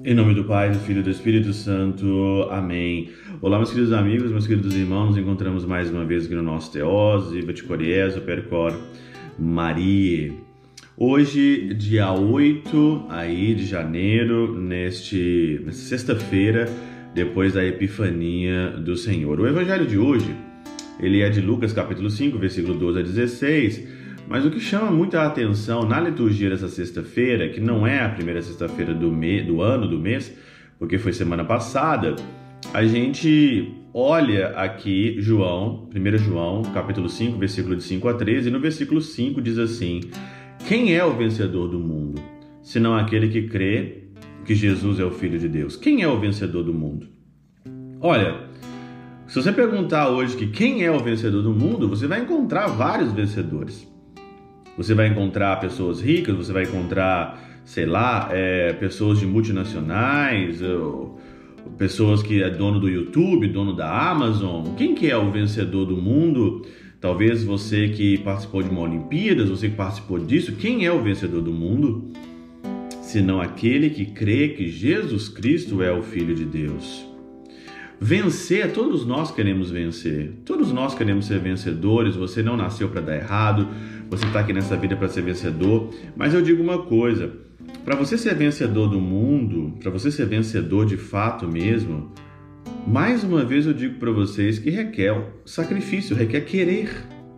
Em nome do Pai, do Filho e do Espírito Santo. Amém. Olá, meus queridos amigos, meus queridos irmãos. Nos encontramos mais uma vez aqui no nosso Teós, Viva de Coriés, Percor Maria. Hoje, dia 8 de janeiro, nesta sexta-feira, depois da Epifania do Senhor. O evangelho de hoje, ele é de Lucas, capítulo 5, versículo 12 a 16, mas o que chama muita atenção na liturgia dessa sexta-feira, que não é a primeira sexta-feira do mês, porque foi semana passada, a gente olha aqui1 João, capítulo 5, versículo de 5 a 13, e no versículo 5 diz assim: quem é o vencedor do mundo, senão aquele que crê que Jesus é o Filho de Deus? Quem é o vencedor do mundo? Olha, se você perguntar hoje que quem é o vencedor do mundo, você vai encontrar vários vencedores. Você vai encontrar pessoas ricas, você vai encontrar, pessoas de multinacionais, pessoas que é dono do YouTube, dono da Amazon. Quem que é o vencedor do mundo? Talvez você que participou de uma Olimpíadas, você que participou disso. Quem é o vencedor do mundo? Senão aquele que crê que Jesus Cristo é o Filho de Deus. Vencer, todos nós queremos vencer. Todos nós queremos ser vencedores. Você não nasceu para dar errado. Você está aqui nessa vida para ser vencedor. Mas eu digo uma coisa: para você ser vencedor do mundo, para você ser vencedor de fato mesmo, mais uma vez eu digo para vocês que requer sacrifício, requer querer.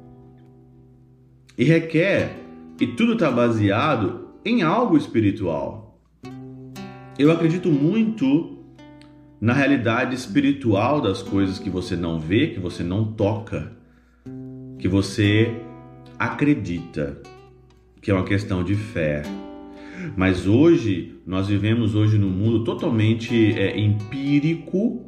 E tudo está baseado em algo espiritual. Eu acredito muito na realidade espiritual das coisas que você não vê, que você não toca, que você acredita, que é uma questão de fé. Mas hoje, nós vivemos num mundo totalmente empírico,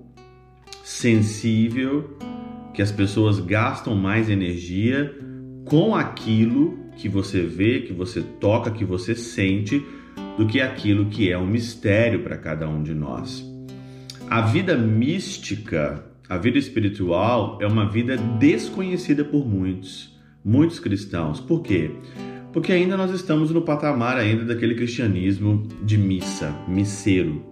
sensível, que as pessoas gastam mais energia com aquilo que você vê, que você toca, que você sente, do que aquilo que é um mistério para cada um de nós. A vida mística, a vida espiritual, é uma vida desconhecida por muitos cristãos. Por quê? Porque ainda nós estamos no patamar ainda daquele cristianismo de missa, misseiro.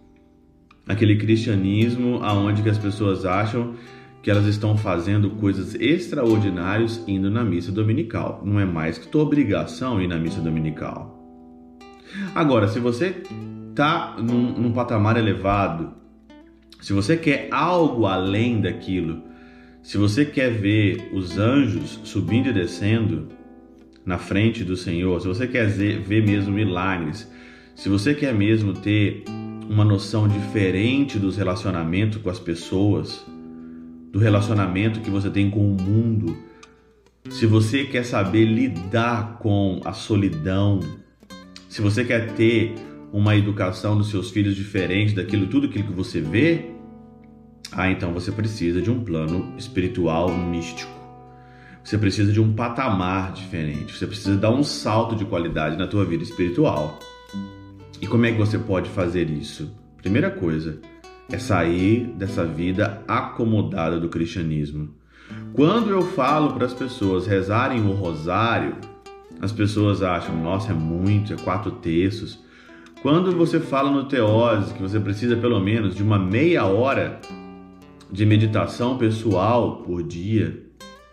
Aquele cristianismo onde que as pessoas acham que elas estão fazendo coisas extraordinárias indo na missa dominical. Não é mais que tua obrigação ir na missa dominical. Agora, se você está num patamar elevado, se você quer algo além daquilo, se você quer ver os anjos subindo e descendo na frente do Senhor, se você quer ver mesmo milagres, se você quer mesmo ter uma noção diferente dos relacionamentos com as pessoas, do relacionamento que você tem com o mundo, se você quer saber lidar com a solidão, se você quer ter uma educação dos seus filhos diferente tudo aquilo que você vê, então você precisa de um plano espiritual místico. Você precisa de um patamar diferente. Você precisa dar um salto de qualidade na tua vida espiritual. E como é que você pode fazer isso? Primeira coisa é sair dessa vida acomodada do cristianismo. Quando eu falo para as pessoas rezarem o rosário, as pessoas acham, nossa, é muito, é 4 terços. Quando você fala no Teose que você precisa pelo menos de uma meia hora de meditação pessoal por dia,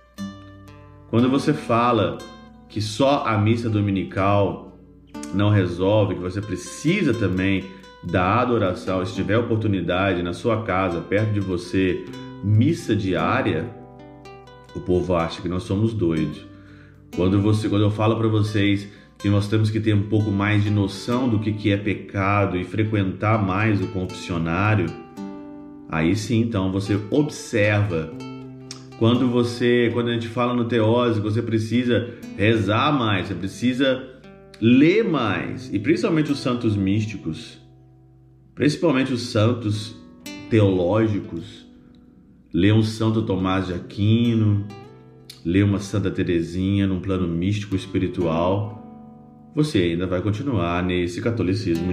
quando você fala que só a missa dominical não resolve, que você precisa também da adoração, se tiver oportunidade na sua casa, perto de você, missa diária, o povo acha que nós somos doidos. Quando eu falo para vocês que nós temos que ter um pouco mais de noção do que é pecado e frequentar mais o confessionário, aí sim, então, você observa. Quando a gente fala no Teose, você precisa rezar mais, você precisa ler mais, e principalmente os santos místicos, principalmente os santos teológicos, ler um Santo Tomás de Aquino, ler uma Santa Teresinha num plano místico espiritual, você ainda vai continuar nesse catolicismo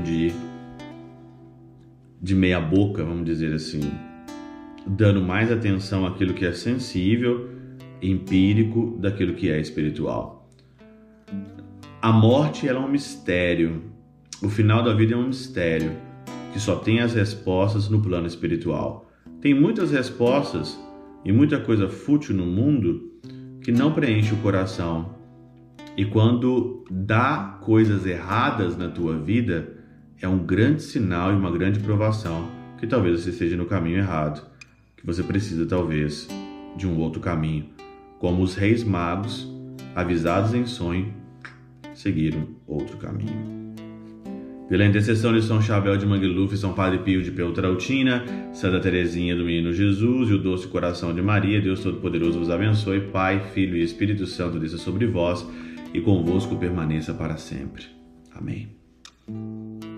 de meia boca, vamos dizer assim, dando mais atenção àquilo que é sensível, empírico, daquilo que é espiritual. A morte ela é um mistério. O final da vida é um mistério que só tem as respostas no plano espiritual. Tem muitas respostas e muita coisa fútil no mundo que não preenche o coração. E quando dá coisas erradas na tua vida, é um grande sinal e uma grande provação que talvez você esteja no caminho errado, que você precisa talvez de um outro caminho. Como os reis magos, avisados em sonho, seguiram outro caminho. Pela intercessão de São Chabel de Mangluf, São Padre Pio de Peltrautina, Santa Teresinha do Menino Jesus e o doce coração de Maria, Deus Todo-Poderoso vos abençoe, Pai, Filho e Espírito Santo desça sobre vós e convosco permaneça para sempre. Amém.